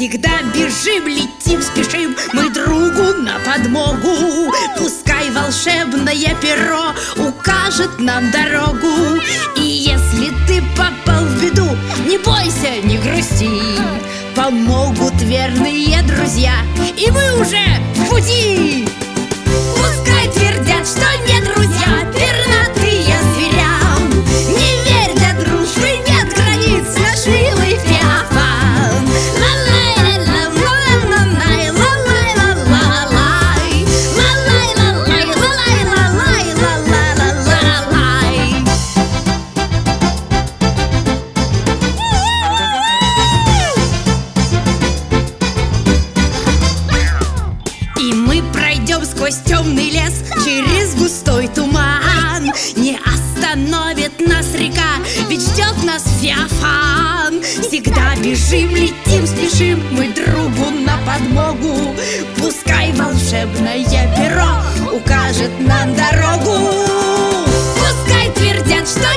Всегда бежим, летим, спешим мы другу на подмогу. Пускай волшебное перо укажет нам дорогу. И если ты попал в беду, не бойся, не грусти, помогут верные друзья, и мы уже в пути. Пускай твердят, что не друзья, пернатые зверя, не верь, для дружбы нет границ, наш милый Феофан. И мы пройдем сквозь темный лес, через густой туман. Не остановит нас река, ведь ждет нас Феофан. Всегда бежим, летим, спешим мы другу на подмогу. Пускай волшебное перо укажет нам дорогу. Пускай твердят, что